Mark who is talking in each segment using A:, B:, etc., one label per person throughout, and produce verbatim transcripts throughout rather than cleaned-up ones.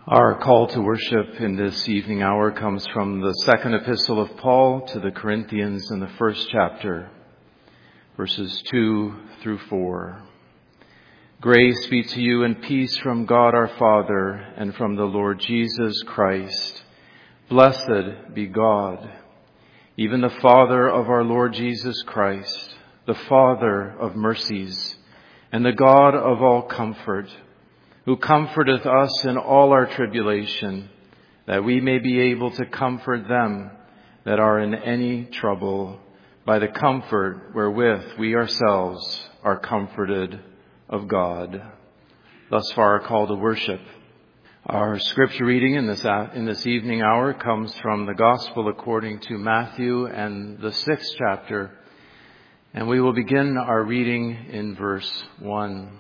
A: Our call to worship in this evening hour comes from the second epistle of Paul to the Corinthians in the first chapter, verses two through four. Grace be to you and peace from God our Father and from the Lord Jesus Christ. Blessed be God, even the Father of our Lord Jesus Christ, the Father of mercies and the God of all comfort, who comforteth us in all our tribulation, that we may be able to comfort them that are in any trouble by the comfort wherewith we ourselves are comforted of God. Thus far, our call to worship. Our scripture reading in this, in this evening hour comes from the Gospel according to Matthew and the sixth chapter, and we will begin our reading in verse one.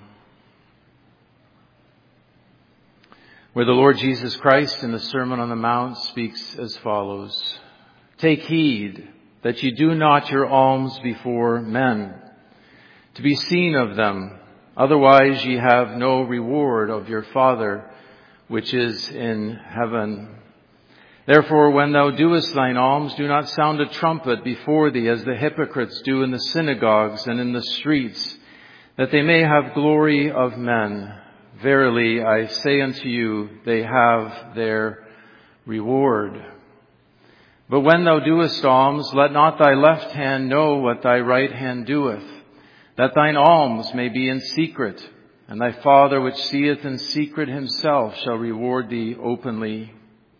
A: Where the Lord Jesus Christ in the Sermon on the Mount speaks as follows. Take heed that you do not your alms before men, to be seen of them. Otherwise ye have no reward of your Father which is in heaven. Therefore when thou doest thine alms, do not sound a trumpet before thee as the hypocrites do in the synagogues and in the streets, that they may have glory of men. Verily, I say unto you, they have their reward. But when thou doest alms, let not thy left hand know what thy right hand doeth, that thine alms may be in secret, and thy Father which seeth in secret himself shall reward thee openly.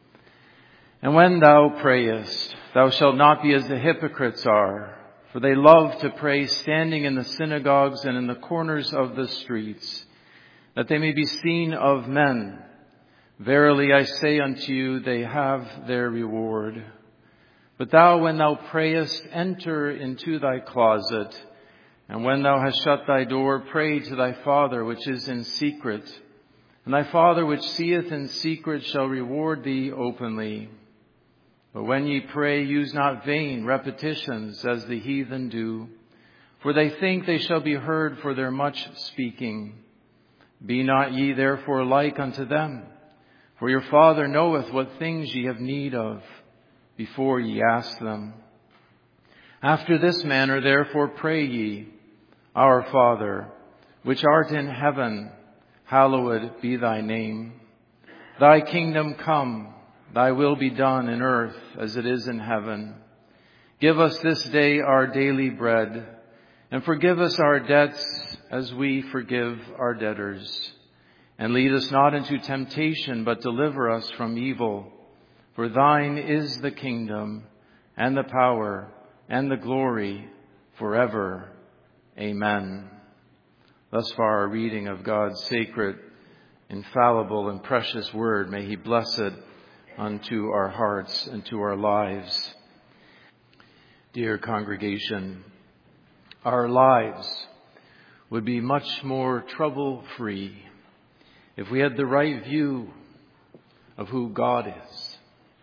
A: And when thou prayest, thou shalt not be as the hypocrites are, for they love to pray standing in the synagogues and in the corners of the streets, that they may be seen of men. Verily I say unto you, they have their reward. But thou, when thou prayest, enter into thy closet, and when thou hast shut thy door, pray to thy Father which is in secret. And thy Father which seeth in secret shall reward thee openly. But when ye pray, use not vain repetitions as the heathen do, for they think they shall be heard for their much speaking. Be not ye therefore like unto them, for your Father knoweth what things ye have need of, before ye ask them. After this manner therefore pray ye, Our Father, which art in heaven, hallowed be thy name. Thy kingdom come, thy will be done in earth as it is in heaven. Give us this day our daily bread, and forgive us our debts as we forgive our debtors. And lead us not into temptation, but deliver us from evil. For thine is the kingdom, and the power, and the glory, forever. Amen. Thus far our reading of God's sacred, infallible, and precious word. May he bless it unto our hearts and to our lives. Dear congregation, our lives would be much more trouble-free if we had the right view of who God is.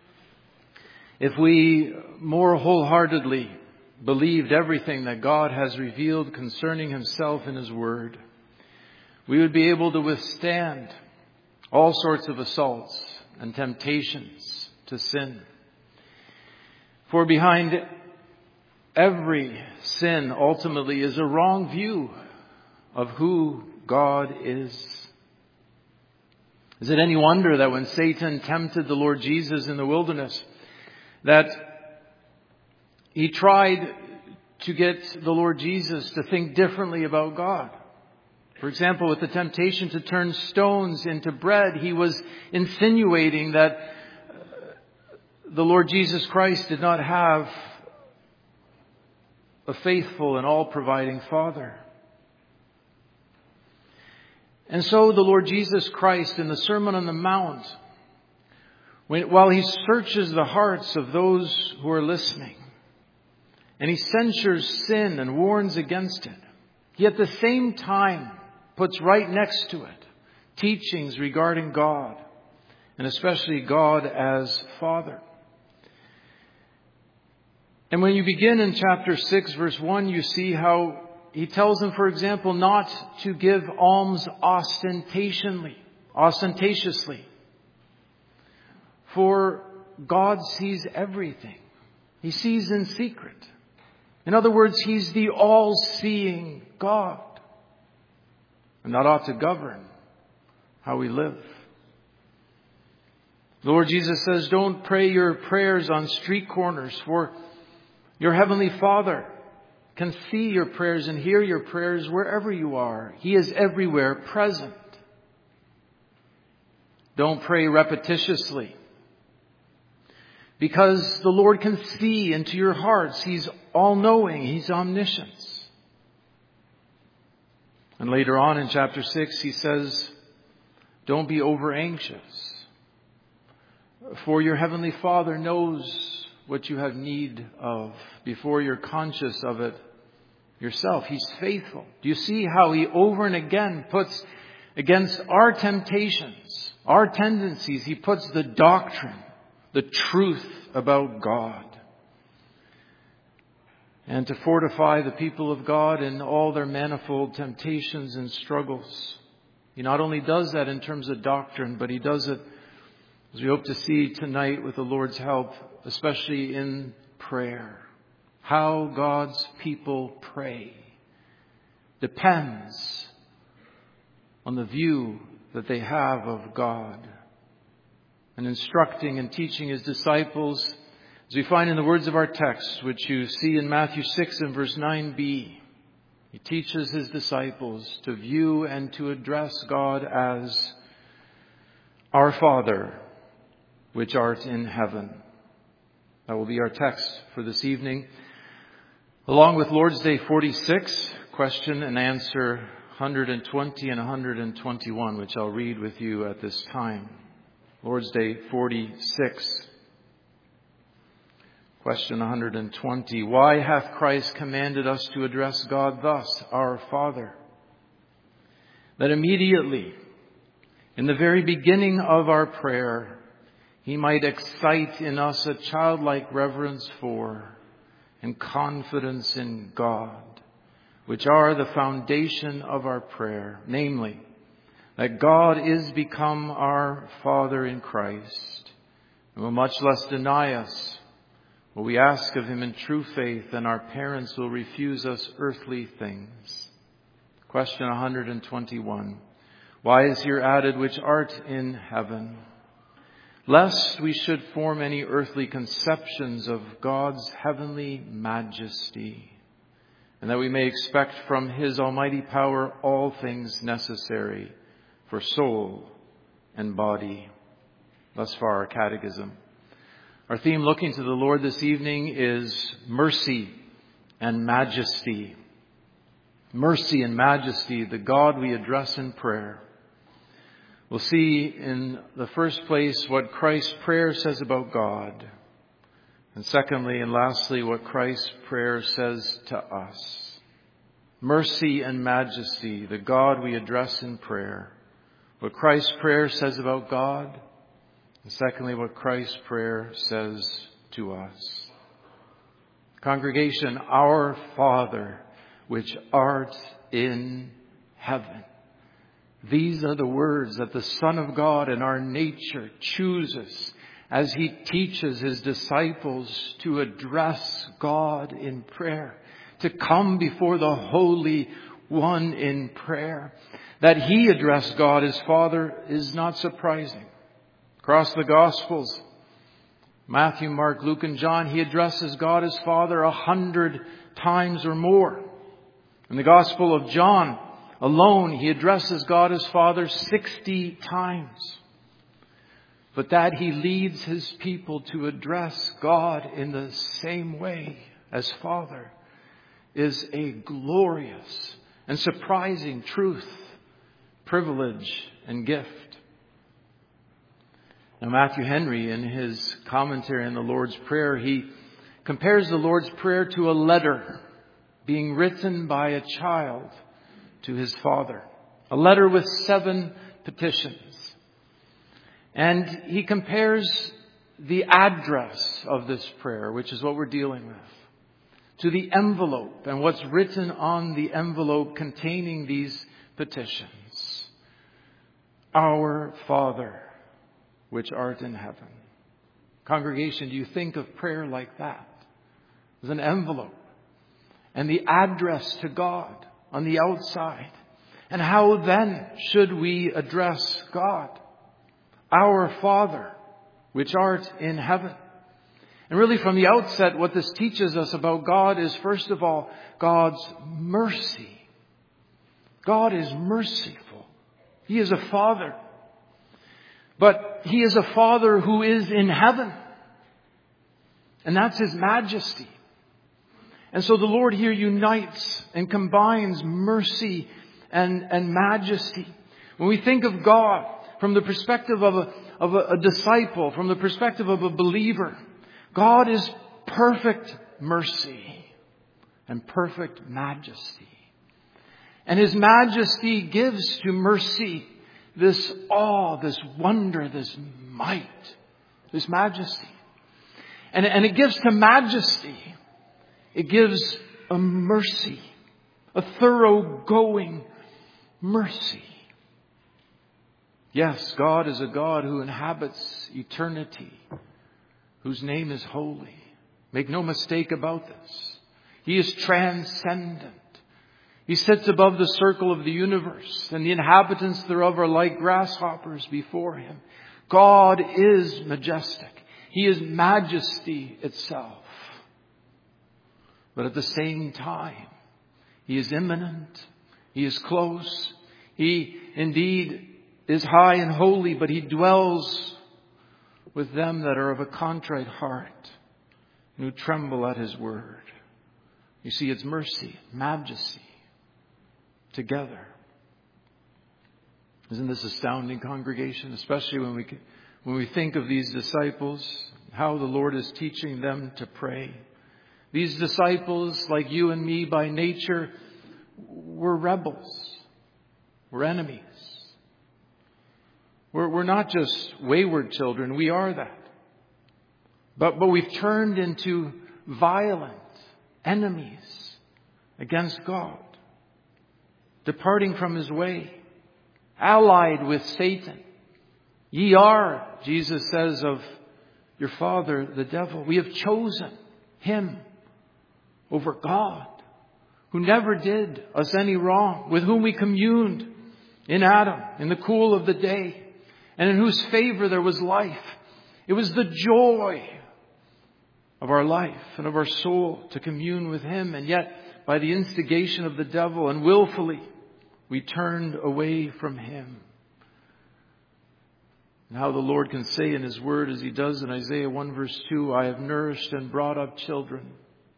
A: If we more wholeheartedly believed everything that God has revealed concerning himself in his word, we would be able to withstand all sorts of assaults and temptations to sin. For behind every sin ultimately is a wrong view of who God is. Is it any wonder that when Satan tempted the Lord Jesus in the wilderness, that he tried to get the Lord Jesus to think differently about God? For example, with the temptation to turn stones into bread, he was insinuating that the Lord Jesus Christ did not have a faithful and all-providing Father. And so the Lord Jesus Christ in the Sermon on the Mount, when, while he searches the hearts of those who are listening, and he censures sin and warns against it, he at the same time puts right next to it teachings regarding God, and especially God as Father. And when you begin in chapter six, verse one, you see how he tells them, for example, not to give alms ostentatiously, ostentatiously. For God sees everything. He sees in secret. In other words, He's the all-seeing God. And that ought to govern how we live. The Lord Jesus says, don't pray your prayers on street corners, for your Heavenly Father can see your prayers and hear your prayers wherever you are. He is everywhere present. Don't pray repetitiously, because the Lord can see into your hearts. He's all-knowing. He's omniscient. And later on in chapter six, He says, don't be over-anxious, for your Heavenly Father knows what you have need of before you're conscious of it yourself. He's faithful. Do you see how He over and again puts against our temptations, our tendencies, He puts the doctrine, the truth about God. And to fortify the people of God in all their manifold temptations and struggles. He not only does that in terms of doctrine, but He does it, as we hope to see tonight with the Lord's help, especially in prayer. How God's people pray depends on the view that they have of God. And instructing and teaching His disciples, as we find in the words of our text, which you see in Matthew six and verse nine b, He teaches His disciples to view and to address God as our Father, which art in heaven. That will be our text for this evening. Along with Lord's Day forty-six, question and answer one hundred twenty and one hundred twenty-one, which I'll read with you at this time. Lord's Day forty-six. Question one hundred twenty. Why hath Christ commanded us to address God thus, our Father? That immediately, in the very beginning of our prayer, He might excite in us a childlike reverence for and confidence in God, which are the foundation of our prayer, namely, that God is become our Father in Christ, and will much less deny us what we ask of Him in true faith than our parents will refuse us earthly things. Question one hundred twenty-one. Why is here added, which art in heaven? Lest we should form any earthly conceptions of God's heavenly majesty, and that we may expect from His almighty power all things necessary for soul and body. Thus far our catechism. Our theme looking to the Lord this evening is mercy and majesty. Mercy and majesty, the God we address in prayer. We'll see in the first place what Christ's prayer says about God. And secondly and lastly, what Christ's prayer says to us. Mercy and majesty, the God we address in prayer. What Christ's prayer says about God. And secondly, what Christ's prayer says to us. Congregation, our Father, which art in heaven. These are the words that the Son of God in our nature chooses as He teaches His disciples to address God in prayer, to come before the Holy One in prayer. That He addressed God as Father is not surprising. Across the Gospels, Matthew, Mark, Luke, and John, He addresses God as Father a hundred times or more. In the Gospel of John alone, He addresses God as Father sixty times. But that He leads His people to address God in the same way as Father is a glorious and surprising truth, privilege, and gift. Now, Matthew Henry, in his commentary on the Lord's Prayer, he compares the Lord's Prayer to a letter being written by a child to his father. A letter with seven petitions. And he compares the address of this prayer, which is what we're dealing with, to the envelope and what's written on the envelope containing these petitions. Our Father, which art in heaven. Congregation, do you think of prayer like that? As an envelope and the address to God on the outside. And how then should we address God? Our Father, which art in heaven. And really from the outset, what this teaches us about God is, first of all, God's mercy. God is merciful. He is a Father. But He is a Father who is in heaven. And that's His majesty. And so the Lord here unites and combines mercy and, and majesty. When we think of God from the perspective of a, of a, a disciple, from the perspective of a believer, God is perfect mercy and perfect majesty. And His majesty gives to mercy this awe, this wonder, this might, this majesty. And, and it gives to majesty, it gives a mercy, a thoroughgoing mercy. Yes, God is a God who inhabits eternity, whose name is holy. Make no mistake about this. He is transcendent. He sits above the circle of the universe, and the inhabitants thereof are like grasshoppers before Him. God is majestic. He is majesty itself. But at the same time, He is immanent. He is close. He indeed is high and holy, but He dwells with them that are of a contrite heart and who tremble at His word. You see, it's mercy, majesty together. Isn't this astounding, congregation? Especially when we when we think of these disciples, how the Lord is teaching them to pray. These disciples, like you and me by nature, were rebels. We're enemies. We're, we're not just wayward children. We are that. But, but we've turned into violent enemies against God, departing from His way, allied with Satan. Ye are, Jesus says, of your father, the devil. We have chosen him over God, who never did us any wrong, with whom we communed in Adam, in the cool of the day, and in whose favor there was life. It was the joy of our life and of our soul to commune with Him. And yet, by the instigation of the devil and willfully, we turned away from Him. And how the Lord can say in His Word, as He does in Isaiah one verse two, I have nourished and brought up children,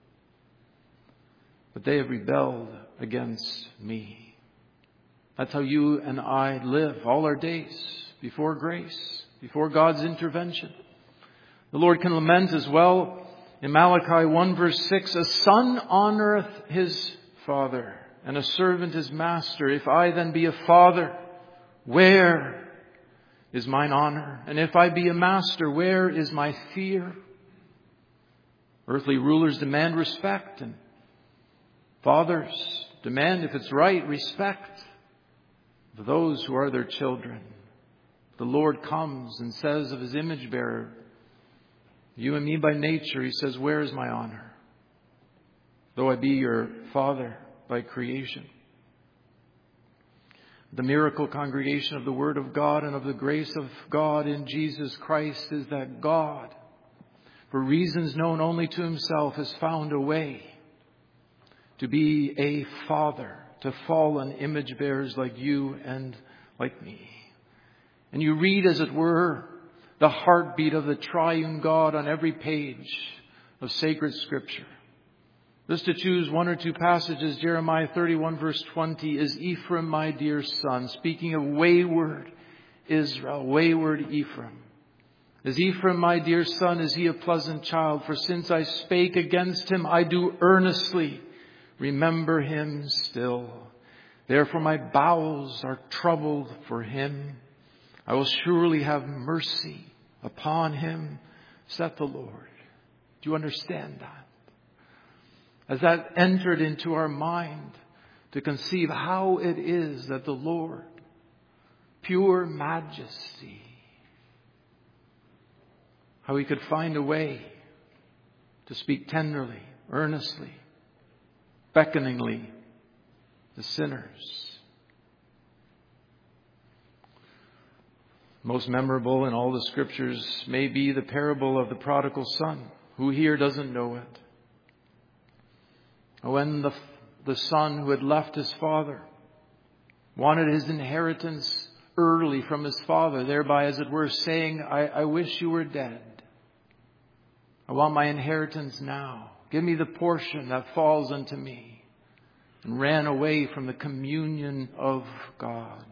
A: but they have rebelled against me. That's how you and I live all our days before grace, before God's intervention. The Lord can lament as well in Malachi one verse six, a son honoreth his father, and a servant his master. If I then be a father, where is mine honor? And if I be a master, where is my fear? Earthly rulers demand respect, and fathers demand, if it's right, respect for those who are their children. The Lord comes and says of His image bearer, you and me by nature, He says, where is my honor? Though I be your father by creation. The miracle, congregation, of the Word of God and of the grace of God in Jesus Christ is that God, for reasons known only to Himself, has found a way to be a father to fallen image bearers like you and like me. And you read, as it were, the heartbeat of the triune God on every page of sacred Scripture. Just to choose one or two passages, Jeremiah thirty-one verse twenty, is Ephraim my dear son. Speaking of wayward Israel, wayward Ephraim. Is Ephraim my dear son, is he a pleasant child? For since I spake against him, I do earnestly remember him still. Therefore my bowels are troubled for him. I will surely have mercy upon him, saith the Lord. Do you understand that? As that entered into our mind to conceive how it is that the Lord, pure majesty, how He could find a way to speak tenderly, earnestly, beckoningly to sinners. Most memorable in all the Scriptures may be the parable of the prodigal son. Who here doesn't know it? When the, the son who had left his father wanted his inheritance early from his father, thereby, as it were, saying, I, I wish you were dead. I want my inheritance now. Give me the portion that falls unto me. And ran away from the communion of God.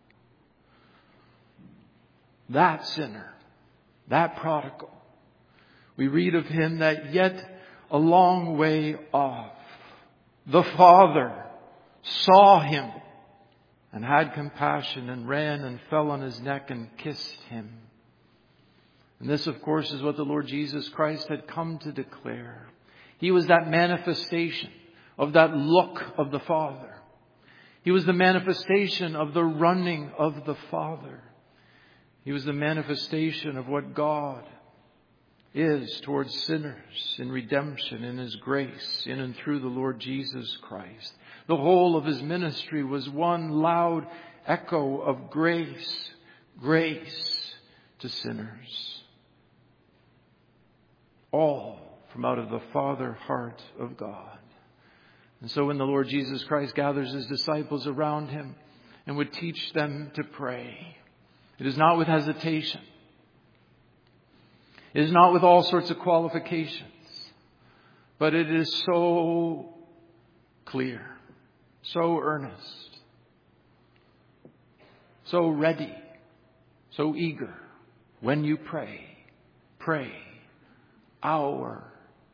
A: That sinner, that prodigal, we read of him that yet a long way off, the Father saw him and had compassion and ran and fell on his neck and kissed him. And this, of course, is what the Lord Jesus Christ had come to declare. He was that manifestation of that look of the Father. He was the manifestation of the running of the Father. He was the manifestation of what God is towards sinners in redemption, in His grace, in and through the Lord Jesus Christ. The whole of His ministry was one loud echo of grace, grace to sinners. All from out of the Father heart of God. And so when the Lord Jesus Christ gathers His disciples around Him and would teach them to pray, it is not with hesitation. It is not with all sorts of qualifications. But it is so clear, so earnest, so ready, so eager. When you pray, pray, Our,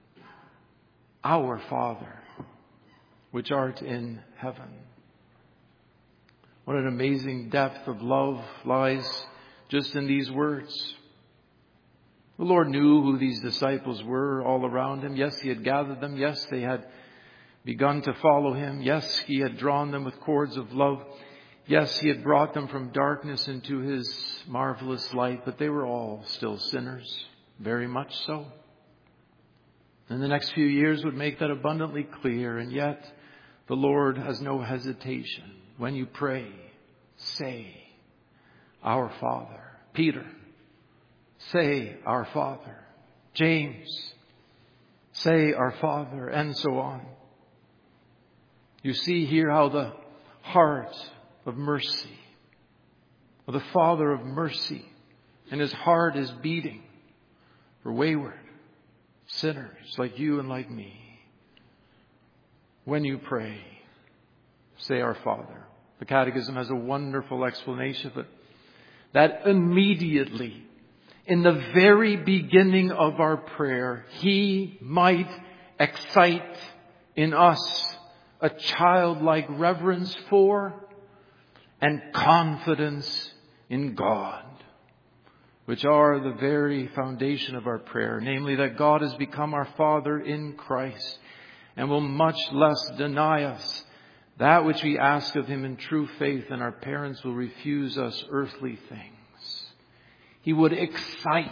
A: our Father, which art in heaven. What an amazing depth of love lies just in these words. The Lord knew who these disciples were all around Him. Yes, He had gathered them. Yes, they had begun to follow Him. Yes, He had drawn them with cords of love. Yes, He had brought them from darkness into His marvelous light. But they were all still sinners, very much so. And the next few years would make that abundantly clear. And yet, the Lord has no hesitation. When you pray, say, Our Father. Peter, say, Our Father. James, say, Our Father, and so on. You see here how the heart of mercy, of the Father of mercy, and His heart is beating for wayward sinners like you and like me. When you pray, say, Our Father. The Catechism has a wonderful explanation, but that immediately, in the very beginning of our prayer, He might excite in us a childlike reverence for and confidence in God, which are the very foundation of our prayer, namely that God has become our Father in Christ and will much less deny us that which we ask of Him in true faith, and our parents will refuse us earthly things. He would excite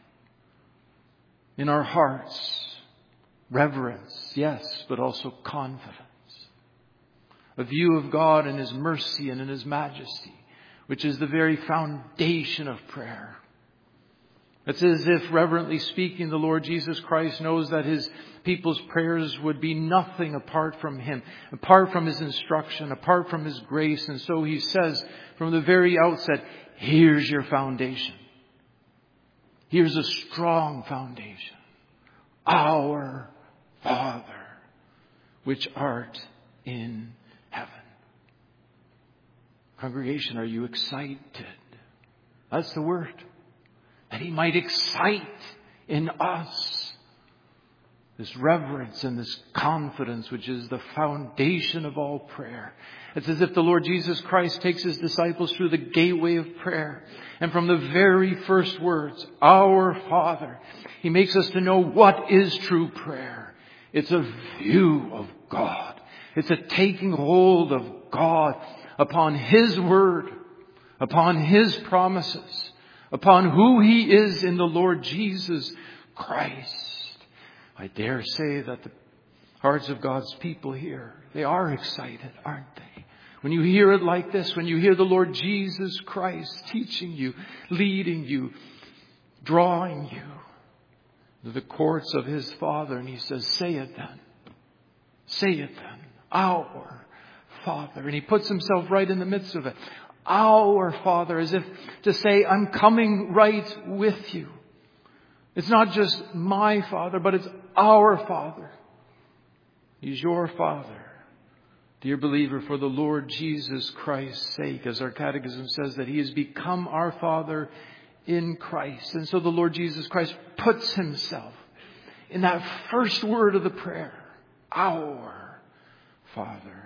A: in our hearts reverence, yes, but also confidence. A view of God in His mercy and in His majesty, which is the very foundation of prayer. It's as if, reverently speaking, the Lord Jesus Christ knows that His people's prayers would be nothing apart from Him, apart from His instruction, apart from His grace. And so He says from the very outset, here's your foundation. Here's a strong foundation. Our Father, which art in heaven. Congregation, are you excited? That's the word. That He might excite in us this reverence and this confidence, which is the foundation of all prayer. It's as if the Lord Jesus Christ takes His disciples through the gateway of prayer. And from the very first words, Our Father, He makes us to know what is true prayer. It's a view of God. It's a taking hold of God upon His word, upon His promises, upon who He is in the Lord Jesus Christ. I dare say that the hearts of God's people here, they are excited, aren't they? When you hear it like this, when you hear the Lord Jesus Christ teaching you, leading you, drawing you to the courts of His Father, and He says, say it then. Say it then. Our Father. And He puts Himself right in the midst of it. Our Father, as if to say, I'm coming right with you. It's not just my Father, but it's our Father. He's your Father. Dear believer, for the Lord Jesus Christ's sake, as our catechism says, that He has become our Father in Christ. And so the Lord Jesus Christ puts Himself in that first word of the prayer, our Father.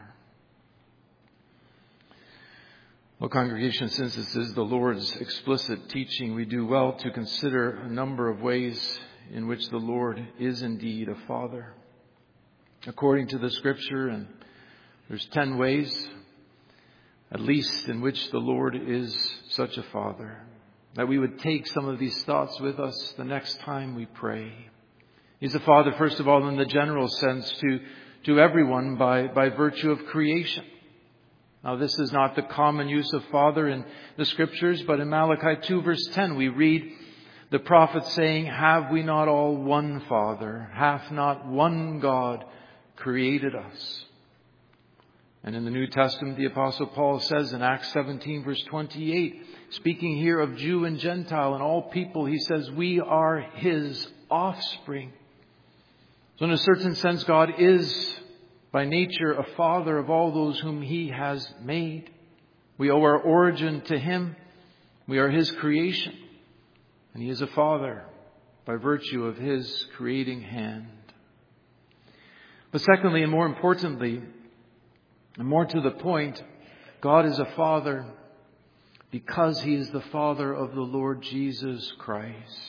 A: Well, congregation, since this is the Lord's explicit teaching, we do well to consider a number of ways in which the Lord is indeed a Father. According to the Scripture, and there's ten ways, at least, in which the Lord is such a Father, that we would take some of these thoughts with us the next time we pray. He's a Father, first of all, in the general sense, to, to everyone by, by virtue of creation. Now, this is not the common use of Father in the Scriptures, but in Malachi two, verse ten, we read the prophet saying, have we not all one Father? Hath not one God created us? And in the New Testament, the Apostle Paul says in Acts seventeen, verse twenty-eight, speaking here of Jew and Gentile and all people, he says, we are His offspring. So in a certain sense, God is by nature a Father of all those whom He has made. We owe our origin to Him. We are His creation. And He is a Father by virtue of His creating hand. But secondly, and more importantly, and more to the point, God is a Father because He is the Father of the Lord Jesus Christ.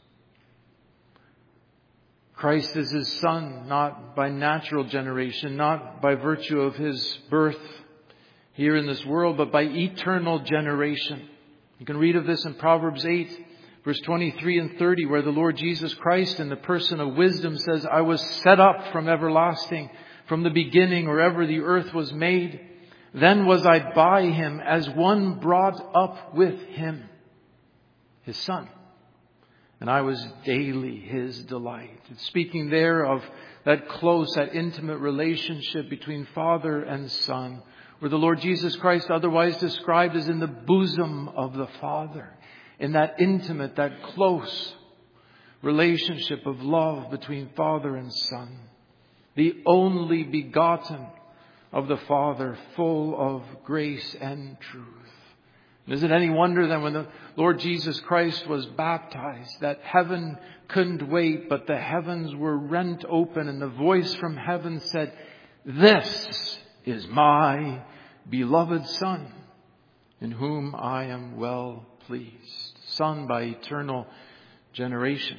A: Christ is His Son, not by natural generation, not by virtue of His birth here in this world, but by eternal generation. You can read of this in Proverbs eight, verse twenty-three and thirty, where the Lord Jesus Christ in the person of wisdom says, I was set up from everlasting, from the beginning, or ever the earth was made. Then was I by Him as one brought up with Him, His Son. And I was daily His delight. It's speaking there of that close, that intimate relationship between Father and Son, where the Lord Jesus Christ, otherwise described as in the bosom of the Father, in that intimate, that close relationship of love between Father and Son. The only begotten of the Father, full of grace and truth. Is it any wonder then when the Lord Jesus Christ was baptized that heaven couldn't wait, but the heavens were rent open and the voice from heaven said, this is my beloved Son, in whom I am well pleased. Son by eternal generation.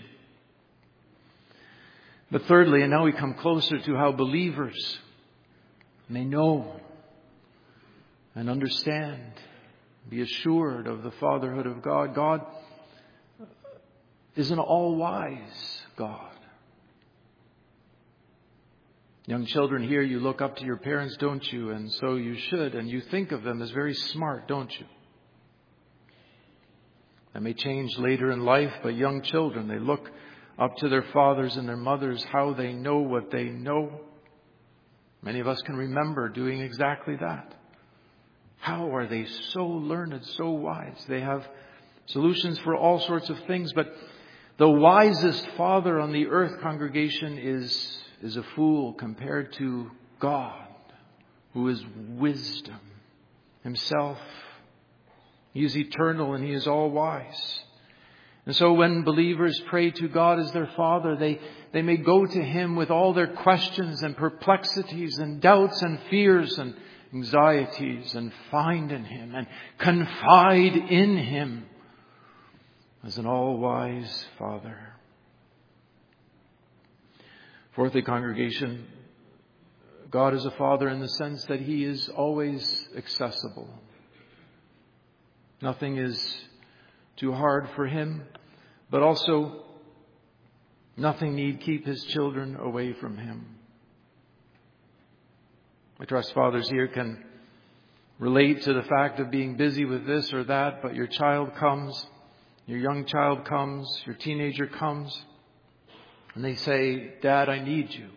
A: But thirdly, and now we come closer to how believers may know and understand, be assured of the fatherhood of God. God is an all-wise God. Young children here, you look up to your parents, don't you? And so you should. And you think of them as very smart, don't you? That may change later in life, but young children, they look up to their fathers and their mothers, how they know what they know. Many of us can remember doing exactly that. How are they so learned, so wise? They have solutions for all sorts of things, but the wisest father on the earth, congregation, is, is a fool compared to God, who is wisdom Himself. He is eternal and He is all wise. And so when believers pray to God as their Father, they, they may go to Him with all their questions and perplexities and doubts and fears and anxieties and find in Him and confide in Him as an all-wise Father. Fourthly, congregation, God is a Father in the sense that He is always accessible. Nothing is too hard for Him, but also nothing need keep His children away from Him. I trust fathers here can relate to the fact of being busy with this or that, but your child comes, your young child comes, your teenager comes, and they say, "Dad, I need you."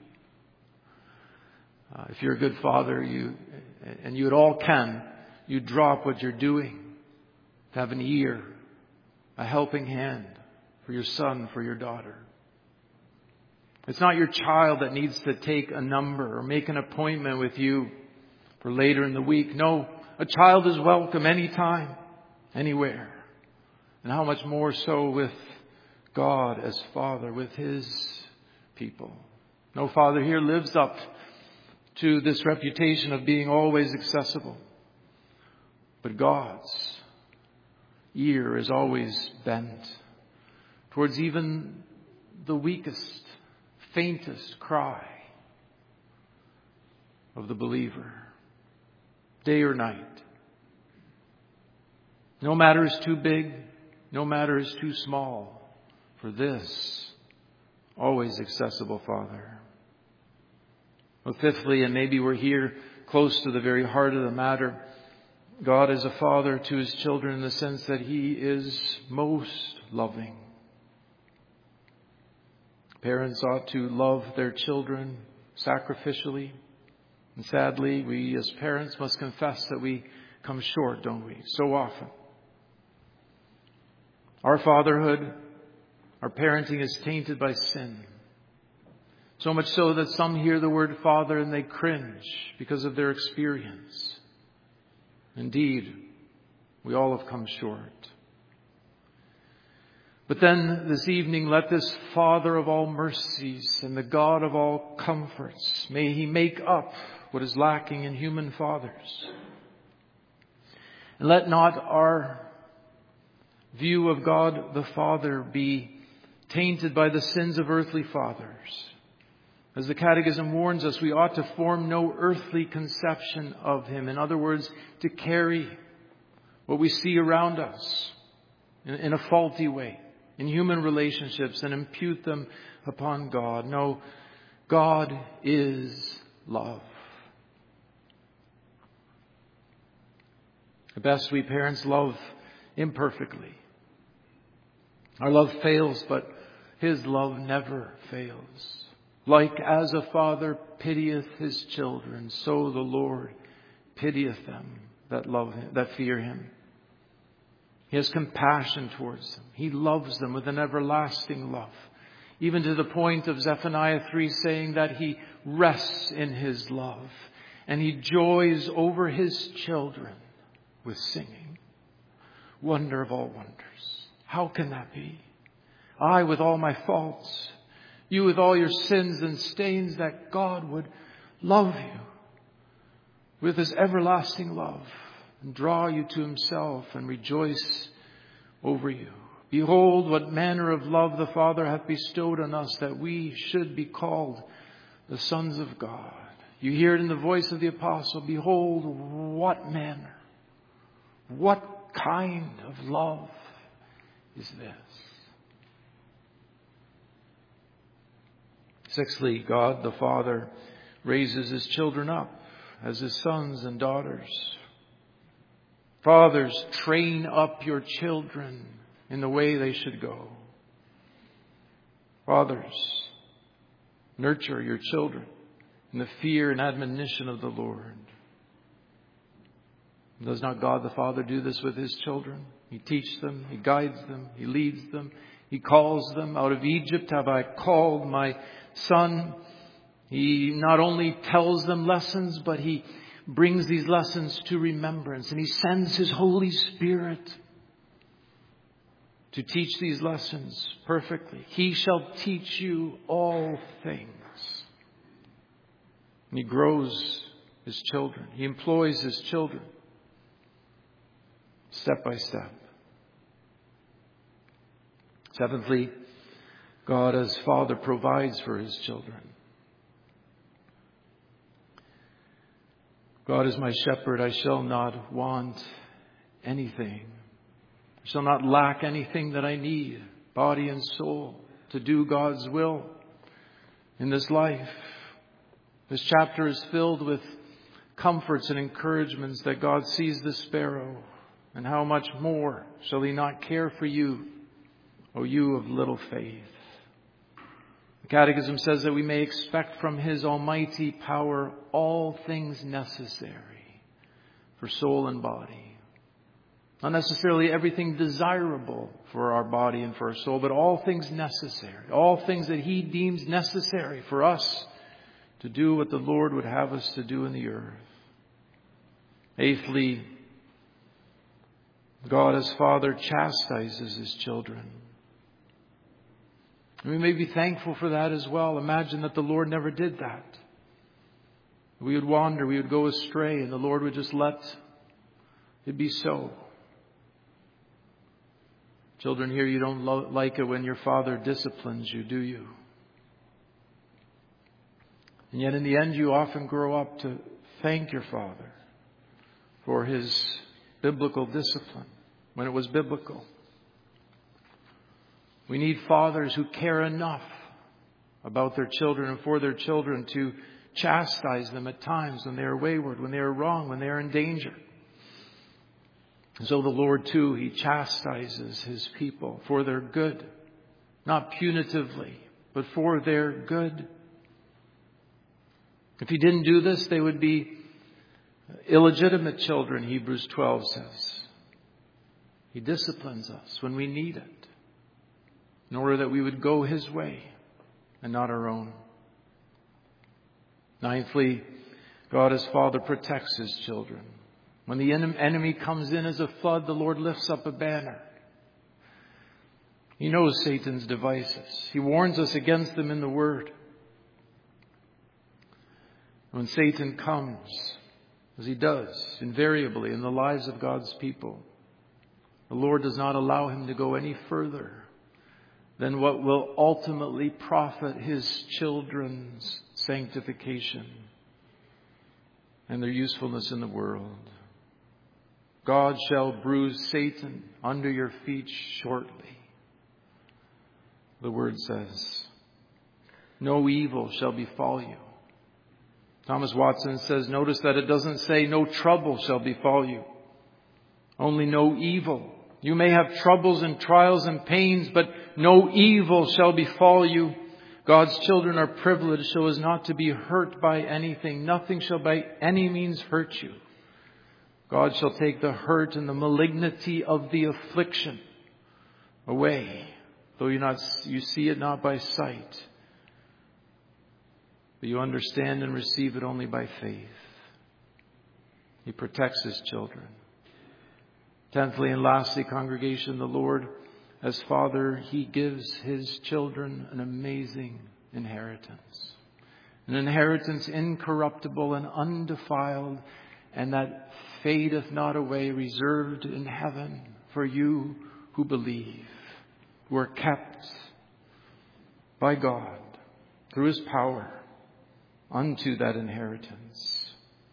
A: Uh, if you're a good father, you and you at all can, you drop what you're doing to have an ear, a helping hand for your son, for your daughter. It's not your child that needs to take a number or make an appointment with you for later in the week. No, a child is welcome anytime, anywhere. And how much more so with God as Father, with His people. No father here lives up to this reputation of being always accessible. But God's ear is always bent towards even the weakest, faintest cry of the believer, day or night. No matter is too big, no matter is too small, for this always accessible Father. Well, fifthly, and maybe we're here close to the very heart of the matter, God is a father to His children in the sense that He is most loving. Parents ought to love their children sacrificially. And sadly, we as parents must confess that we come short, don't we? So often. Our fatherhood, our parenting is tainted by sin. So much so that some hear the word father and they cringe because of their experience. Indeed, we all have come short. But then this evening, let this Father of all mercies and the God of all comforts, may He make up what is lacking in human fathers. And let not our view of God the Father be tainted by the sins of earthly fathers. As the Catechism warns us, we ought to form no earthly conception of Him. In other words, to carry what we see around us in, in a faulty way, in human relationships, and impute them upon God. No, God is love. At best, we parents love imperfectly. Our love fails, but His love never fails. Like as a father pitieth his children, so the Lord pitieth them that love Him, that fear Him. He has compassion towards them. He loves them with an everlasting love. Even to the point of Zephaniah three saying that He rests in His love and He joys over His children with singing. Wonder of all wonders. How can that be? I, with all my faults, you with all your sins and stains, that God would love you with His everlasting love and draw you to Himself and rejoice over you. Behold, what manner of love the Father hath bestowed on us, that we should be called the sons of God. You hear it in the voice of the apostle. Behold, what manner, what kind of love is this? Sixthly, God the Father raises His children up as His sons and daughters. Fathers, train up your children in the way they should go. Fathers, nurture your children in the fear and admonition of the Lord. Does not God the Father do this with His children? He teaches them, He guides them, He leads them. He calls them. Out of Egypt have I called my son. He not only tells them lessons, but He brings these lessons to remembrance. And He sends His Holy Spirit to teach these lessons perfectly. He shall teach you all things. And He grows His children. He employs His children step by step. Seventhly, God as Father provides for His children. God is my shepherd, I shall not want anything. I shall not lack anything that I need, body and soul, to do God's will in this life. This chapter is filled with comforts and encouragements that God sees the sparrow, and how much more shall He not care for you, O you of little faith. The Catechism says that we may expect from His almighty power all things necessary for soul and body. Not necessarily everything desirable for our body and for our soul, but all things necessary. All things that He deems necessary for us to do what the Lord would have us to do in the earth. Eighthly, God as Father chastises His children. And we may be thankful for that as well. Imagine that the Lord never did that. We would wander, we would go astray, and the Lord would just let it be so. Children, here, you don't lo- like it when your father disciplines you, do you? And yet in the end, you often grow up to thank your father for his biblical discipline when it was biblical. We need fathers who care enough about their children and for their children to chastise them at times when they are wayward, when they are wrong, when they are in danger. And so the Lord too, He chastises His people for their good, not punitively, but for their good. If He didn't do this, they would be illegitimate children, Hebrews twelve says. He disciplines us when we need it, in order that we would go His way and not our own. Ninthly, God as Father protects His children. When the enemy comes in as a flood, the Lord lifts up a banner. He knows Satan's devices. He warns us against them in the Word. When Satan comes, as he does invariably in the lives of God's people, the Lord does not allow him to go any further than what will ultimately profit His children's sanctification and their usefulness in the world. God shall bruise Satan under your feet shortly. The Word says, no evil shall befall you. Thomas Watson says, notice that it doesn't say no trouble shall befall you. Only no evil. You may have troubles and trials and pains, but no evil shall befall you. God's children are privileged so as not to be hurt by anything. Nothing shall by any means hurt you. God shall take the hurt and the malignity of the affliction away, though you not you see it not by sight, but you understand and receive it only by faith. He protects His children. Tenthly and lastly, congregation, the Lord as Father, He gives His children an amazing inheritance. An inheritance incorruptible and undefiled, and that fadeth not away, reserved in heaven for you who believe, who are kept by God through His power unto that inheritance.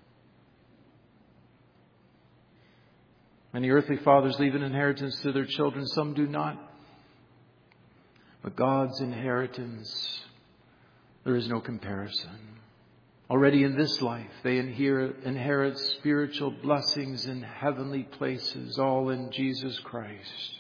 A: Many earthly fathers leave an inheritance to their children. Some do not. But God's inheritance, there is no comparison. Already in this life, they inherit, inherit spiritual blessings in heavenly places, all in Jesus Christ.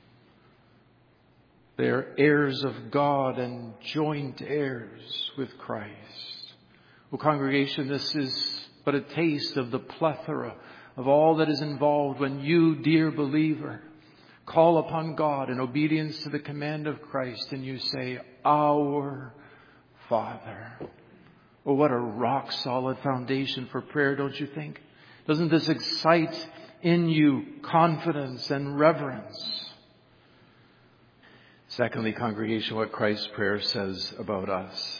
A: They are heirs of God and joint heirs with Christ. Well, congregation, this is but a taste of the plethora of all that is involved when you, dear believer, call upon God in obedience to the command of Christ and you say, Our Father. Well, what a rock solid foundation for prayer, don't you think? Doesn't this excite in you confidence and reverence? Secondly, congregation, what Christ's prayer says about us.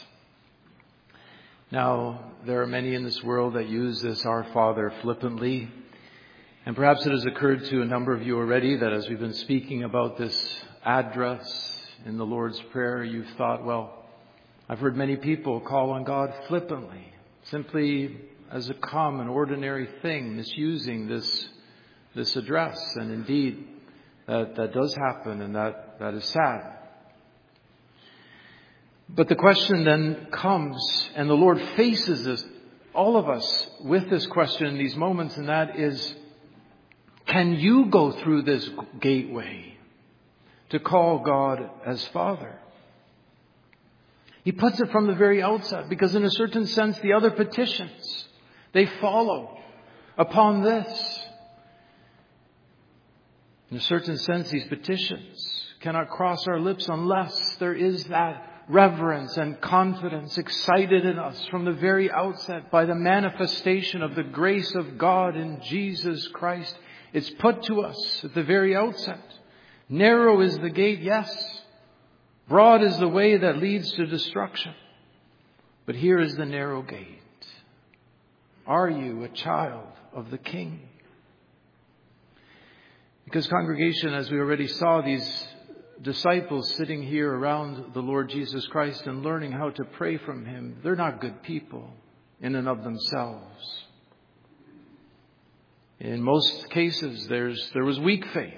A: Now, there are many in this world that use this Our Father flippantly. And perhaps it has occurred to a number of you already that as we've been speaking about this address in the Lord's Prayer, you've thought, well, I've heard many people call on God flippantly, simply as a common, ordinary thing, misusing this, this address. And indeed, that, that does happen, and that, that is sad. But the question then comes, and the Lord faces us, all of us, with this question in these moments, and that is, can you go through this gateway to call God as Father? He puts it from the very outset, because in a certain sense, the other petitions, they follow upon this. In a certain sense, these petitions cannot cross our lips unless there is that reverence and confidence excited in us from the very outset by the manifestation of the grace of God in Jesus Christ. It's put to us at the very outset. Narrow is the gate, yes. Broad is the way that leads to destruction. But here is the narrow gate. Are you a child of the King? Because, congregation, as we already saw, these disciples sitting here around the Lord Jesus Christ and learning how to pray from Him, they're not good people in and of themselves. In most cases, there's there was weak faith.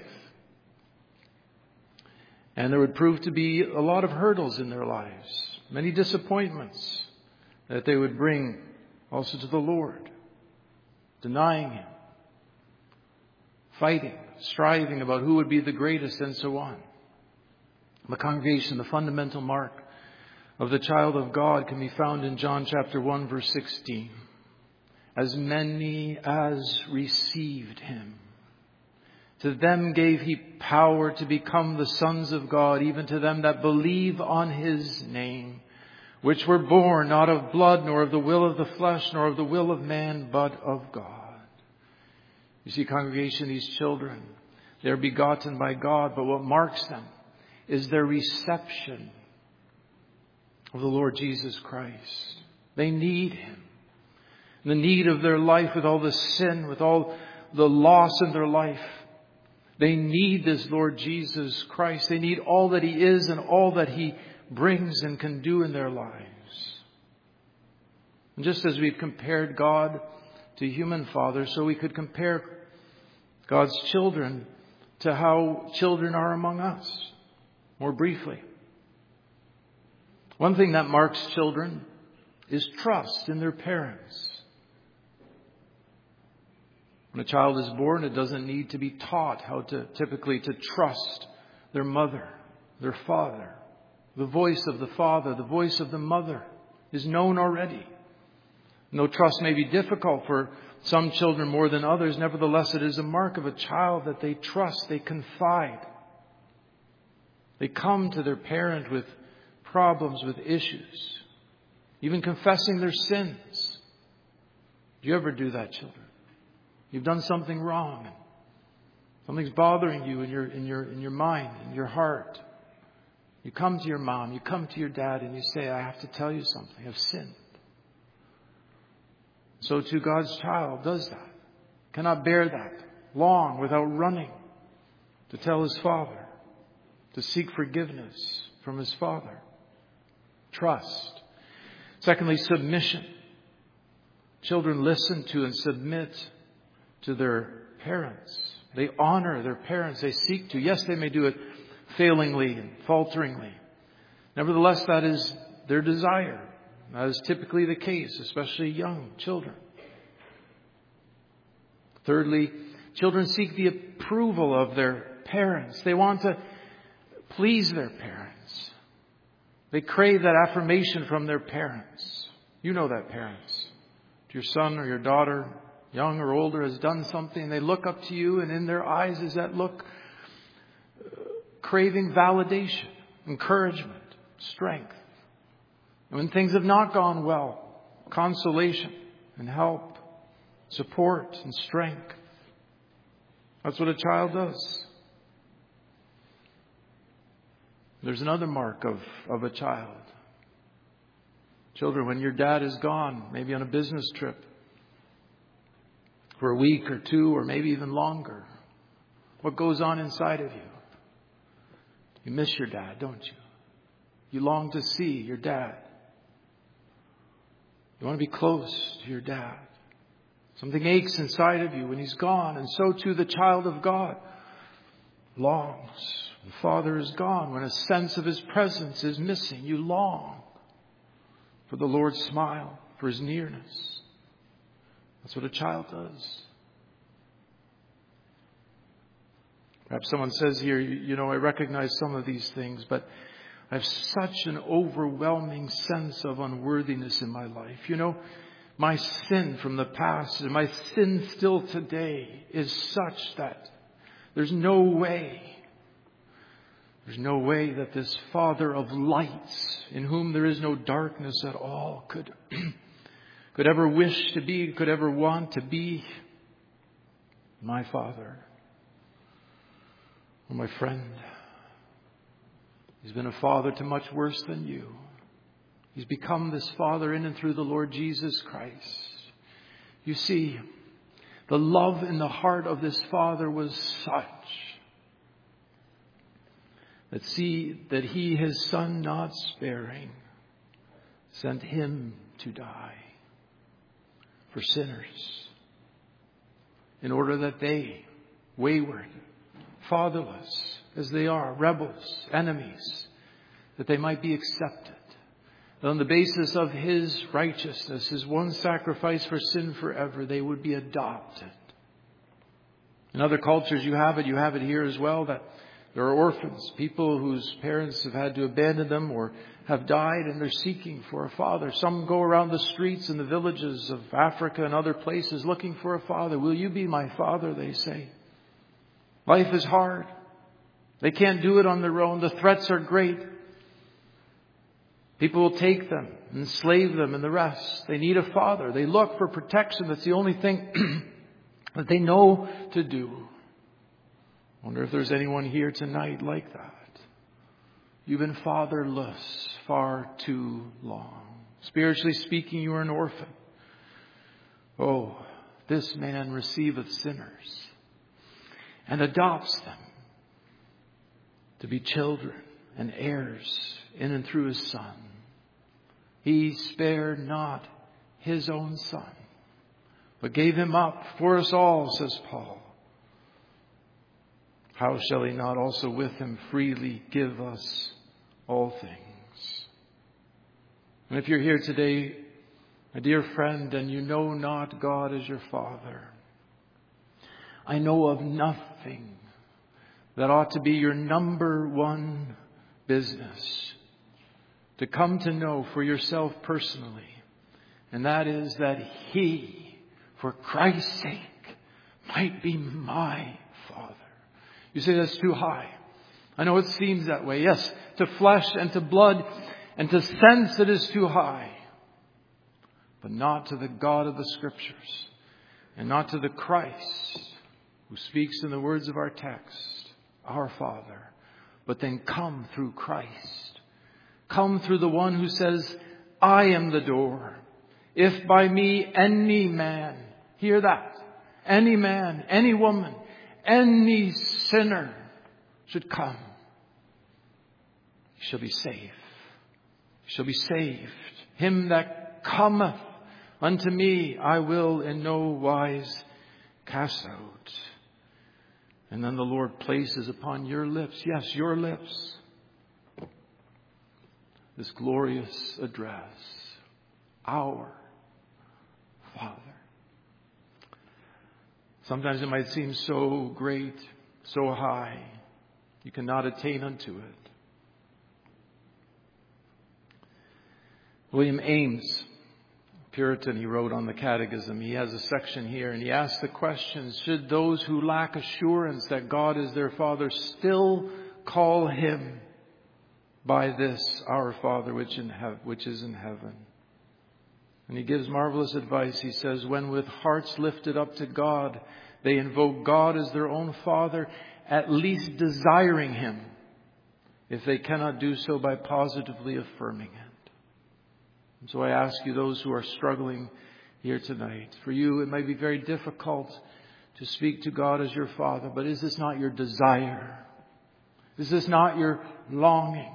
A: And there would prove to be a lot of hurdles in their lives, many disappointments that they would bring also to the Lord, denying Him, fighting, striving about who would be the greatest, and so on. The congregation, the fundamental mark of the child of God can be found in John chapter one, verse sixteen. As many as received Him, to them gave He power to become the sons of God, even to them that believe on His name, which were born not of blood, nor of the will of the flesh, nor of the will of man, but of God. You see, congregation, these children, they're begotten by God, but what marks them is their reception of the Lord Jesus Christ. They need Him. The need of their life, with all the sin, with all the loss in their life, they need this Lord Jesus Christ. They need all that He is and all that He brings and can do in their lives. And just as we've compared God to human fathers, so we could compare God's children to how children are among us. More briefly, one thing that marks children is trust in their parents. When a child is born, it doesn't need to be taught how to typically to trust their mother, their father. The voice of the father, the voice of the mother is known already. Though trust may be difficult for some children more than others, nevertheless it is a mark of a child that they trust, they confide. They come to their parent with problems, with issues, even confessing their sins. Do you ever do that, children? You've done something wrong. Something's bothering you in your in your in your mind, in your heart. You come to your mom, you come to your dad, and you say, I have to tell you something. I've sinned. So too God's child does that. Cannot bear that long without running to tell his father, to seek forgiveness from his father. Trust. Secondly, submission. Children listen to and submit to their parents. They honor their parents. They seek to. Yes, they may do it failingly and falteringly. Nevertheless, that is their desire. That is typically the case, especially young children. Thirdly, children seek the approval of their parents. They want to please their parents. They crave that affirmation from their parents. You know that, parents. If your son or your daughter, young or older, has done something, they look up to you, and in their eyes is that look uh, craving validation, encouragement, strength. And when things have not gone well, consolation and help, support and strength. That's what a child does. There's another mark of, of a child. Children, when your dad is gone, maybe on a business trip, for a week or two or maybe even longer, what goes on inside of you? You miss your dad, don't you? You long to see your dad. You want to be close to your dad. Something aches inside of you when he's gone, and so too the child of God longs. The Father is gone. When a sense of His presence is missing, you long for the Lord's smile, for His nearness. That's what a child does. Perhaps someone says here, you know, I recognize some of these things, but I have such an overwhelming sense of unworthiness in my life. You know, my sin from the past and my sin still today is such that there's no way, there's no way that this Father of lights, in whom there is no darkness at all, could, could ever wish to be, could ever want to be my Father. Well, my friend, He's been a father to much worse than you. He's become this Father in and through the Lord Jesus Christ. You see, the love in the heart of this Father was such that see that He, His Son not sparing, sent Him to die for sinners, in order that they, wayward, fatherless as they are, rebels, enemies, that they might be accepted. That on the basis of His righteousness, His one sacrifice for sin forever, they would be adopted. In other cultures you have it, you have it here as well, that there are orphans, people whose parents have had to abandon them or have died, and they're seeking for a father. Some go around the streets in the villages of Africa and other places looking for a father. Will you be my father, they say. Life is hard. They can't do it on their own. The threats are great. People will take them, enslave them, and the rest. They need a father. They look for protection. That's the only thing that they know to do. I wonder if there's anyone here tonight like that. You've been fatherless far too long. Spiritually speaking, you are an orphan. Oh, this man receiveth sinners and adopts them to be children and heirs in and through His Son. He spared not His own Son, but gave Him up for us all, says Paul. How shall He not also with Him freely give us all things? And if you're here today, my dear friend, and you know not God as your Father, I know of nothing that ought to be your number one business to come to know for yourself personally. And that is that He, for Christ's sake, might be my Father. You say that's too high. I know it seems that way. Yes, to flesh and to blood and to sense it is too high. But not to the God of the Scriptures and not to the Christ who speaks in the words of our text, our Father, but then come through Christ. Come through the one who says, I am the door. If by me any man, hear that, any man, any woman, any sinner should come, he shall be saved. He shall be saved. Him that cometh unto me, I will in no wise cast out. And then the Lord places upon your lips, yes, your lips, this glorious address, our Father. Sometimes it might seem so great, so high, you cannot attain unto it. William Ames, Puritan, he wrote on the Catechism. He has a section here and he asks the question, should those who lack assurance that God is their Father still call Him by this, our Father which in hev- which is in heaven? And he gives marvelous advice. He says, when with hearts lifted up to God, they invoke God as their own Father, at least desiring Him, if they cannot do so by positively affirming it. And so I ask you, those who are struggling here tonight, for you it might be very difficult to speak to God as your Father, but is this not your desire? Is this not your longing?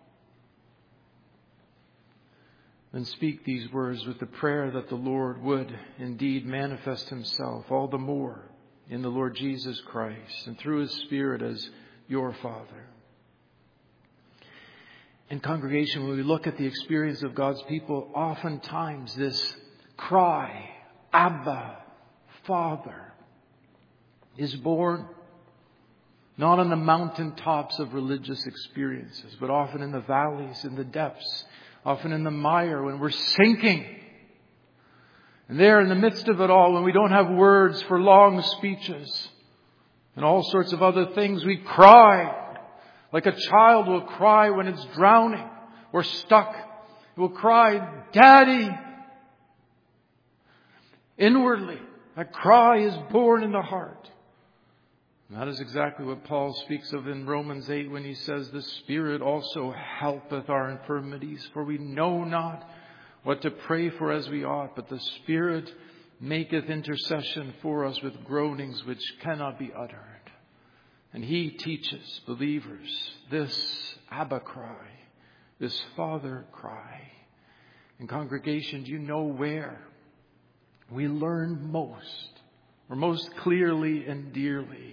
A: Then speak these words with the prayer that the Lord would indeed manifest Himself all the more in the Lord Jesus Christ and through His Spirit as your Father. In congregation, when we look at the experience of God's people, oftentimes this cry, Abba, Father, is born not on the mountaintops of religious experiences, but often in the valleys, in the depths, often in the mire when we're sinking. And there in the midst of it all, when we don't have words for long speeches and all sorts of other things, we cry. Like a child will cry when it's drowning or stuck. It will cry, Daddy! Inwardly, that cry is born in the heart. And that is exactly what Paul speaks of in Romans eight when he says, the Spirit also helpeth our infirmities, for we know not what to pray for as we ought, but the Spirit maketh intercession for us with groanings which cannot be uttered. And He teaches believers this Abba cry, this Father cry. In congregation, do you know where we learn most, or most clearly and dearly,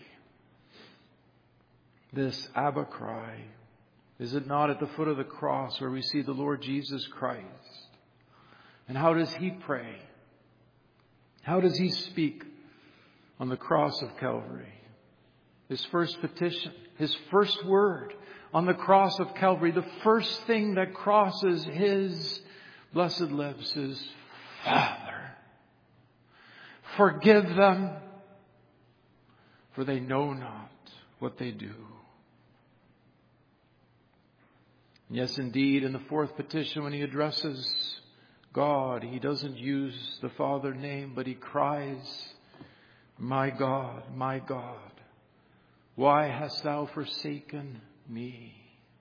A: this Abba cry? Is it not at the foot of the cross where we see the Lord Jesus Christ? And how does He pray? How does He speak on the cross of Calvary? His first petition, His first word on the cross of Calvary, the first thing that crosses His blessed lips is, Father, forgive them, for they know not what they do. Yes, indeed, in the fourth petition, when He addresses God, He doesn't use the Father name, but He cries, My God, my God, why hast thou forsaken me?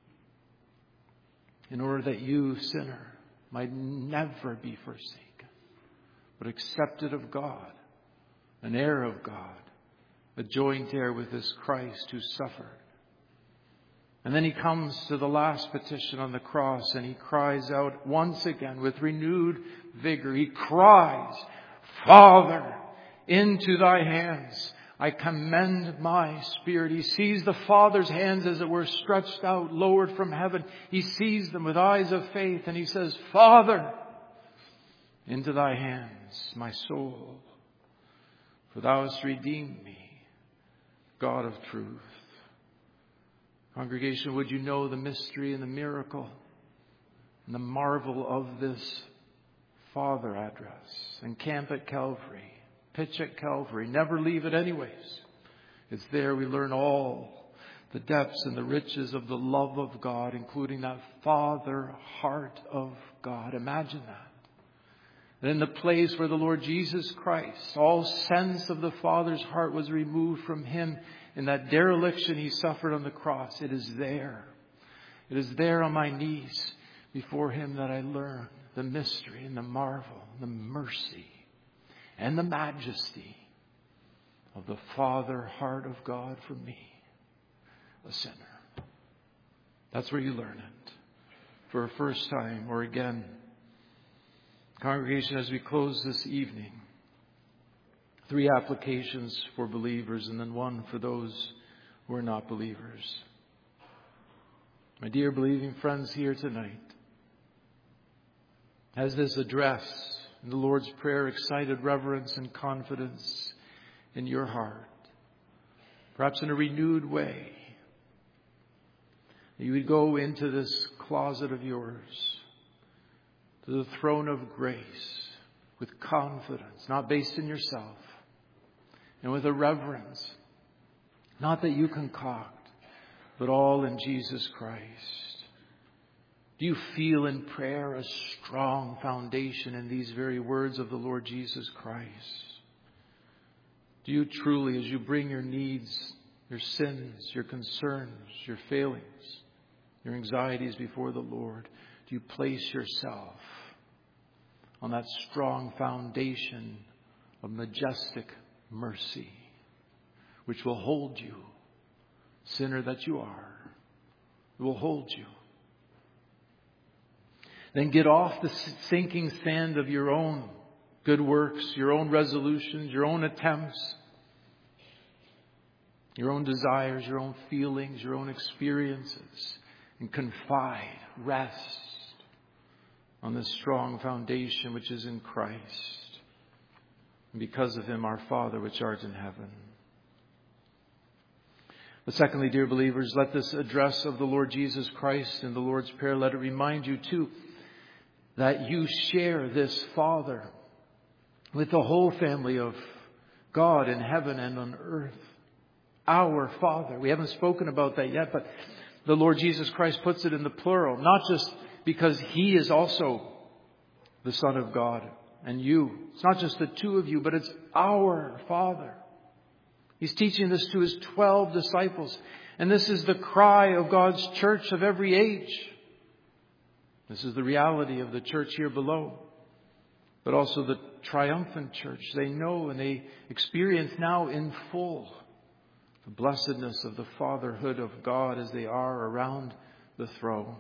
A: In order that you, sinner, might never be forsaken, but accepted of God, an heir of God, a joint heir with this Christ who suffered. And then He comes to the last petition on the cross and He cries out once again with renewed vigor. He cries, Father, into thy hands I commend my spirit. He sees the Father's hands, as it were, stretched out, lowered from heaven. He sees them with eyes of faith and He says, Father, into thy hands my soul, for thou hast redeemed me, God of truth. Congregation, would you know the mystery and the miracle and the marvel of this Father address? Encamp at Calvary. Pitch at Calvary. Never leave it anyways. It's there we learn all the depths and the riches of the love of God, including that Father heart of God. Imagine that. And in the place where the Lord Jesus Christ, all sense of the Father's heart was removed from Him in that dereliction He suffered on the cross. It is there. It is there on my knees before Him that I learn the mystery and the marvel, the mercy and the majesty of the Father heart of God for me, a sinner. That's where you learn it for a first time or again. Congregation, as we close this evening, three applications for believers and then one for those who are not believers. My dear believing friends here tonight, has this address in the Lord's Prayer excited reverence and confidence in your heart? Perhaps in a renewed way, you would go into this closet of yours, to the throne of grace, with confidence, not based in yourself, and with a reverence, not that you concoct, but all in Jesus Christ. Do you feel in prayer a strong foundation in these very words of the Lord Jesus Christ? Do you truly, as you bring your needs, your sins, your concerns, your failings, your anxieties before the Lord, do you place yourself on that strong foundation of majestic mercy, which will hold you, sinner that you are, it will hold you? Then get off the sinking sand of your own good works, your own resolutions, your own attempts. your own desires, your own feelings, your own experiences, and confide, rest on this strong foundation which is in Christ. And because of Him, our Father which art in heaven. But secondly, dear believers, let this address of the Lord Jesus Christ in the Lord's Prayer, let it remind you too that you share this Father with the whole family of God in heaven and on earth. Our Father. We haven't spoken about that yet, but the Lord Jesus Christ puts it in the plural, not just because He is also the Son of God and you. It's not just the two of you, but it's our Father. He's teaching this to His twelve disciples. And this is the cry of God's church of every age. This is the reality of the church here below, but also the triumphant church. They know and they experience now in full the blessedness of the fatherhood of God as they are around the throne.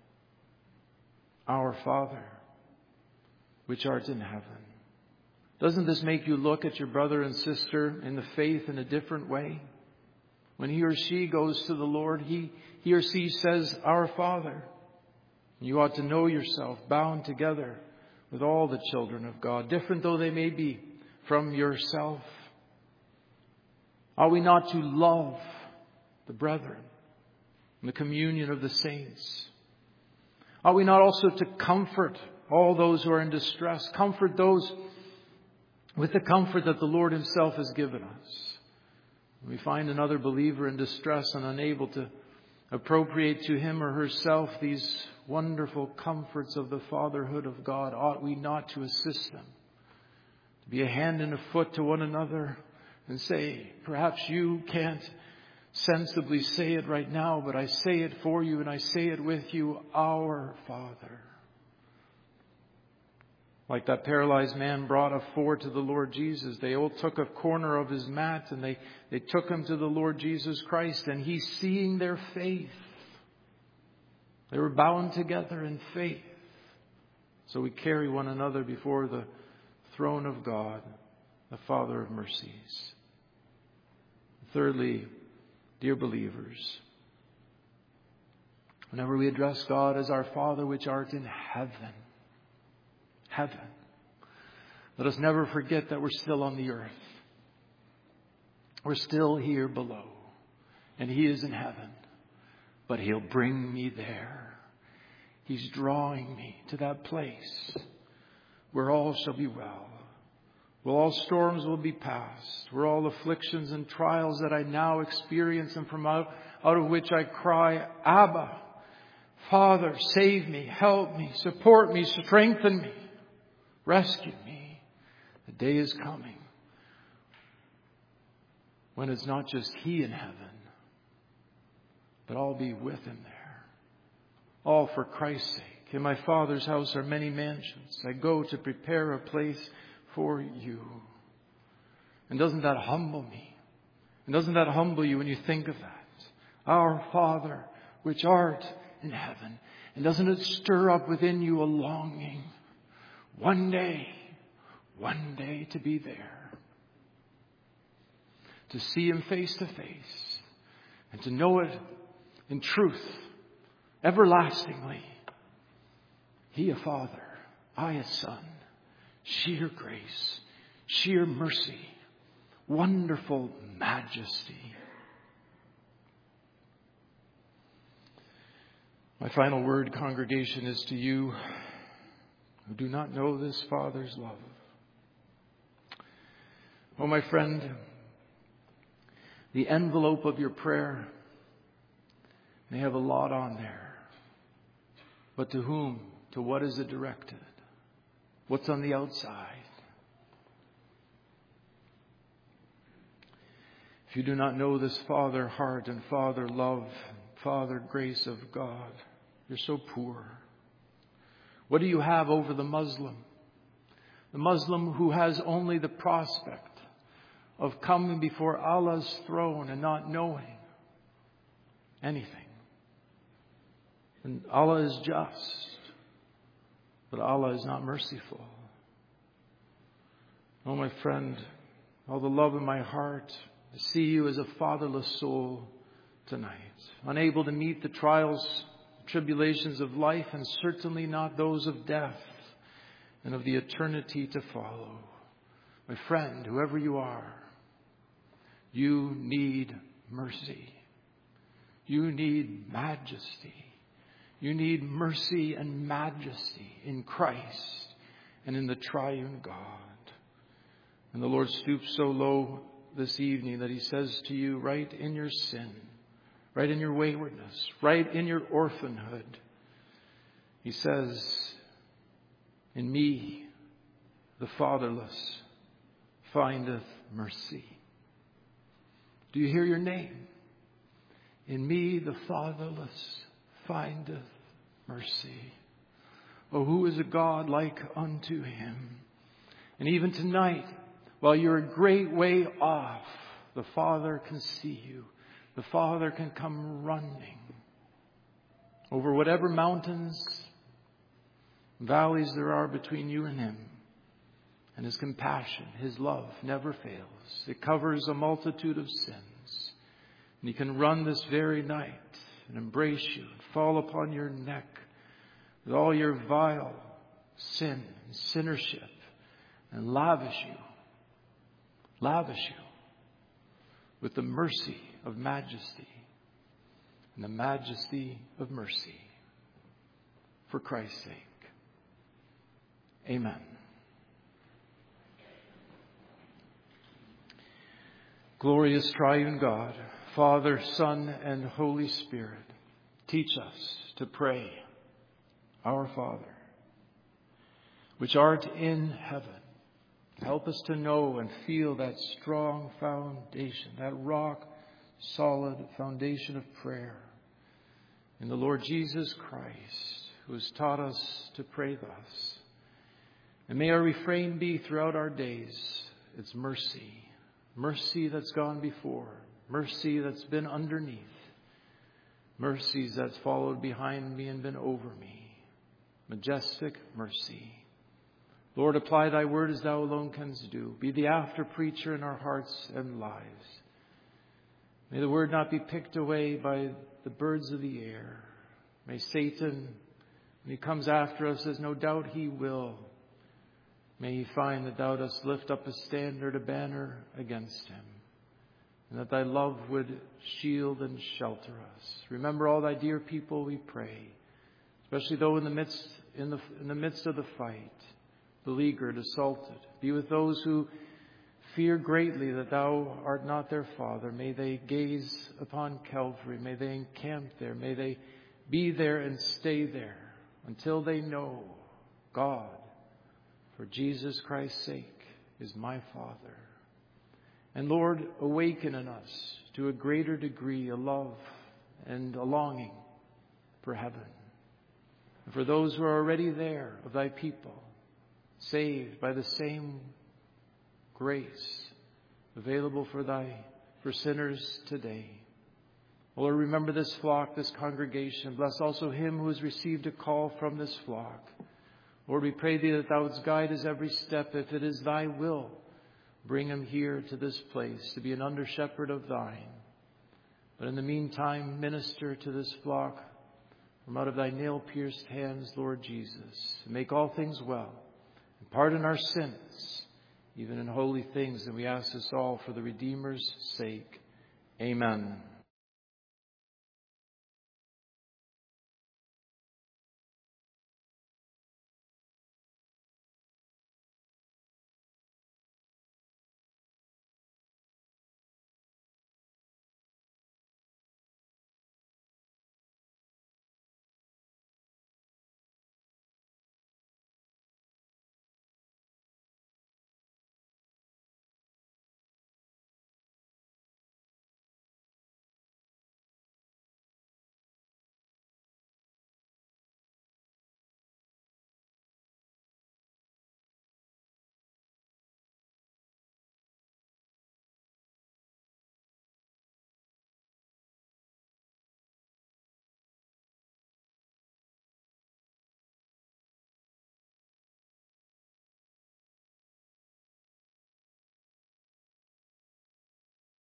A: Our Father, which art in heaven. Doesn't this make you look at your brother and sister in the faith in a different way? When he or she goes to the Lord, he, he or she says, Our Father. You ought to know yourself bound together with all the children of God, different though they may be from yourself. Are we not to love the brethren and the communion of the saints? Are we not also to comfort all those who are in distress? Comfort those with the comfort that the Lord Himself has given us. When we find another believer in distress and unable to appropriate to him or herself these wonderful comforts of the fatherhood of God, ought we not to assist them? To be a hand and a foot to one another and say, perhaps you can't sensibly say it right now, but I say it for you and I say it with you, Our Father. Like that paralyzed man brought a four to the Lord Jesus. They all took a corner of his mat and they, they took him to the Lord Jesus Christ. And He, seeing their faith, they were bound together in faith. So we carry one another before the throne of God, the Father of mercies. Thirdly, dear believers, whenever we address God as our Father which art in heaven, heaven, let us never forget that we're still on the earth. We're still here below. And He is in heaven. But He'll bring me there. He's drawing me to that place where all shall be well. Where all storms will be past. Where all afflictions and trials that I now experience and from out, out of which I cry, Abba, Father, save me, help me, support me, strengthen me. Rescue me. The day is coming when it's not just He in heaven, but I'll be with Him there. All for Christ's sake. In my Father's house are many mansions. I go to prepare a place for you. And doesn't that humble me? And doesn't that humble you when you think of that? Our Father, which art in heaven. And doesn't it stir up within you a longing? One day, one day to be there. To see Him face to face. And to know it in truth, everlastingly. He a Father, I a Son. Sheer grace, sheer mercy, wonderful majesty. My final word, congregation, is to you who do not know this Father's love. Oh, my friend, the envelope of your prayer may have a lot on there. But to whom? To what is it directed? What's on the outside? If you do not know this Father heart and Father love, Father grace of God, you're so poor. What do you have over the Muslim? The Muslim who has only the prospect of coming before Allah's throne and not knowing anything. And Allah is just, but Allah is not merciful. Oh, my friend, all the love in my heart I see you as a fatherless soul tonight, unable to meet the trials, tribulations of life, and certainly not those of death and of the eternity to follow. My friend, whoever you are, you need mercy. You need majesty. You need mercy and majesty in Christ and in the triune God. And the Lord stoops so low this evening that he says to you, right in your sin, right in your waywardness, right in your orphanhood, he says, in me, the fatherless, findeth mercy. Do you hear your name? In me, the fatherless, findeth mercy. Oh, who is a God like unto him? And even tonight, while you're a great way off, the Father can see you. The Father can come running over whatever mountains, valleys there are between you and him. And his compassion, his love never fails. It covers a multitude of sins. And he can run this very night and embrace you and fall upon your neck with all your vile sin and sinnership and lavish you, lavish you with the mercy of majesty and the majesty of mercy for Christ's sake. Amen. Glorious triune God, Father, Son, and Holy Spirit, teach us to pray, Our Father, which art in heaven. Help us to know and feel that strong foundation, that rock solid foundation of prayer in the Lord Jesus Christ, who has taught us to pray thus. And may our refrain be throughout our days, it's mercy. Mercy that's gone before. Mercy that's been underneath. Mercies that's followed behind me and been over me. Majestic mercy. Lord, apply thy word as thou alone canst do. Be the after preacher in our hearts and lives. May the word not be picked away by the birds of the air. May Satan, when he comes after us, as no doubt he will, may he find that thou dost lift up a standard, a banner against him, and that thy love would shield and shelter us. Remember all thy dear people, we pray, especially though in the midst, in the, in the midst of the fight, beleaguered, assaulted. Be with those who fear greatly that thou art not their Father. May they gaze upon Calvary. May they encamp there. May they be there and stay there until they know God, for Jesus Christ's sake, is my Father. And Lord, awaken in us to a greater degree a love and a longing for heaven. And for those who are already there of thy people, saved by the same grace available for thy for sinners today. Lord, remember this flock, this congregation. Bless also him who has received a call from this flock. Lord, we pray thee that thou wouldst guide his every step. If it is thy will, bring him here to this place to be an under shepherd of thine. But in the meantime, minister to this flock from out of thy nail-pierced hands, Lord Jesus. And make all things well. And pardon our sins, even in holy things. And we ask this all for the Redeemer's sake. Amen.